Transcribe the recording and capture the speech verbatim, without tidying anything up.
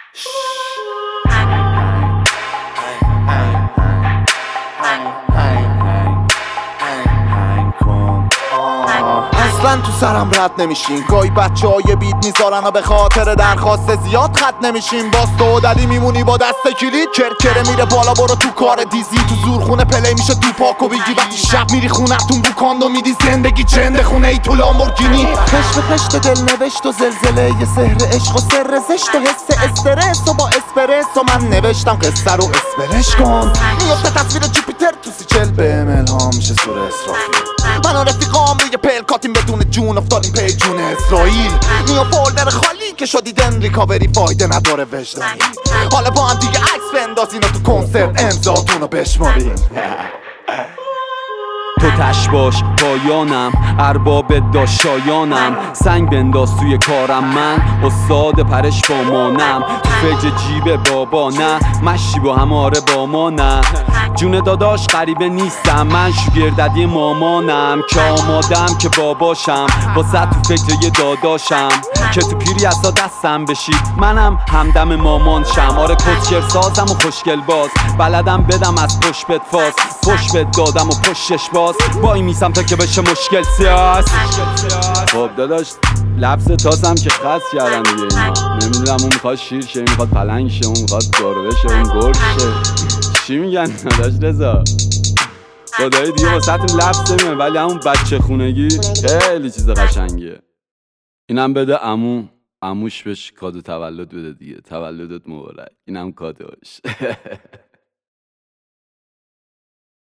اصلا تو سرم رد نمیشین. گاهی بچه های بیت میذارن و به خاطر درخواست زیاد خط نمیشین. باز تو و ددی میمونی با دست کلید. کرکره میره بالا برو تو کار دیزی. تو زورخونه پلی میشه تو پاکو بگی. وقتی شب میری خونتون بو کاندو میدی. زندگی جنده خونه ای تو لامبورگینی. خش به خشت دل نوشت و زلزله یه سحر عشق و سر زشت و حس استرس و با اسپرس و من نوشتم قصه رو اسپرش کن. میفته تصویر جوپیتر تو سیچل به الهام میشه سور اسرافیل. من و رفیقام روی پلکاتیم بدون جون افتادیم پی جون اسرائیل. نیو فولدر خالی که شدیدن ریکاوری فایده نداره وجدانی. حالا با هم دیگه عکس بندازین و تو کنسرت امضاتون رو بشمارین. تو تش باش پایانم، ارباب داشایانم. سنگ بنداز توی کارم، من استاد پرش با مانم. تو فکر جیب بابا نه، مشی با هم آره با ما نه. جون داداش غریبه نیستم، من شوگرددی مامانم. که آمادم که باباشم، واسه تو فکر یه داداشم. که تو پیری اصلا دستم بشی، منم همدم مامان شم. آره کچکر سازم و خوشگل باز، بلدم بدم از پشت بد فاز. پشت بد دادم و پشتش باز، وای میسم تا که بشه مشکل سیاس. خب داداش لفظ تاسم که خاص کردن دیگه اینا. نمیدونم اون میخواد شیر شه، این میخواد پلنگ شه، اون میخواد گربه شه، اون گرگ شه. چی میگن داداش رضا؟ خدای دیگه واسه تون لفظ نمیگم، ولی همون بچه خونگی خیلی چیز قشنگیه. اینم بده عمو، عموش بهش کادو تولد بده دیگه. تولدت مبارک. اینم کادوش.